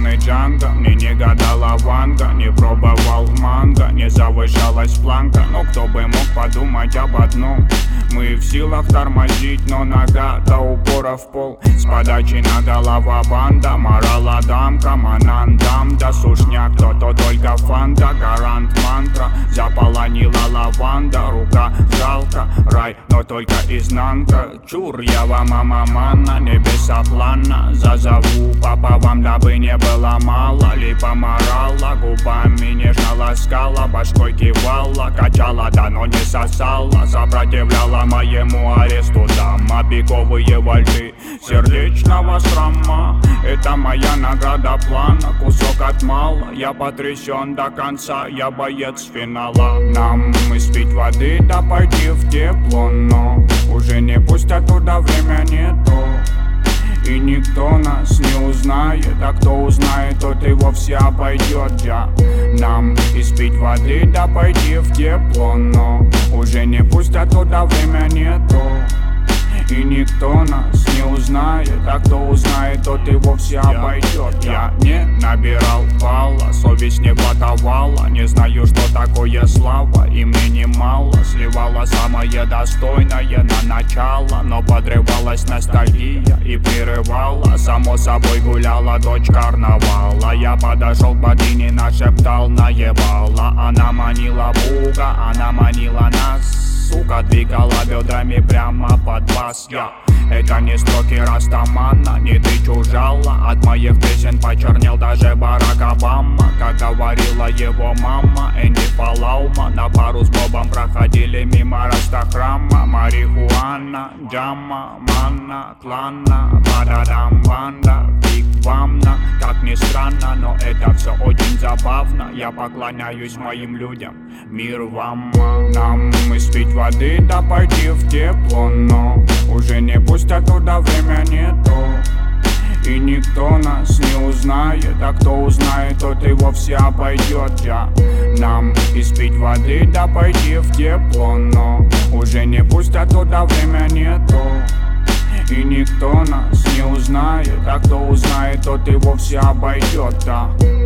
зеленый Джанго. Мне не гадала Ванга, не пробовал манго, не завышалась планка. Но кто бы мог подумать об одном: мы в силах тормозить, но нога до упора в пол. С подачи на голова банда, морала дамка, манандам, да сушняк, кто-то только фанта, гарант мантра. Заполонила лаванда, рука жалко, рай, но только изнанка. Чур, я вам мама манна, небеса плана. Зазову папа вам, дабы не было мало. Липа морала, губами нежно ласкала, башкой кивала, качала, да но не сосала. Сопротивляла моему аресту дама, беговые вальты сердечного шрама. Это моя награда плана, кусок от мала. Я потрясен до конца, я боец финала. Нам испить воды, да пойти в тепло, но уже не пустят туда, время не то. И никто нас не узнает, а кто узнает, тот и вовсе обойдет. Нам испить воды, да пойти в тепло, но уже не пустят туда, время не то. И никто нас не узнает, а кто узнает, тот и вовсе обойдет. Я не набирал балла, совесть не блатовала. Не знаю, что такое слава, и мне немало. Сливала самое достойное на начало, но подрывалась ностальгия и прерывала. Само собой гуляла дочь карнавала. Я подошел к богине, нашептал, наебала. Она манила Бога, она манила нас. Сука, двигала бедрами прямо под вас. Это не строки Растамана, не ты чужала. От моих песен почернел даже Барак Обама. Как говорила его мама, Энди Палаума. На пару с Бобом проходили мимо Растахрама. Марихуана, джама, манна, клана, бададам, банда, биг вамна. Как ни странно, но это все очень забавно. Я поклоняюсь моим людям, мир вам. Нам испить воды, да пойти в тепло, но уже не пустят туда, время не то. И никто нас не узнает, а кто узнает, тот и вовсе обойдет. Нам испить воды, да пойти в тепло, но уже не пустят туда, время не то. И никто нас не узнает, а кто узнает, тот и вовсе обойдет.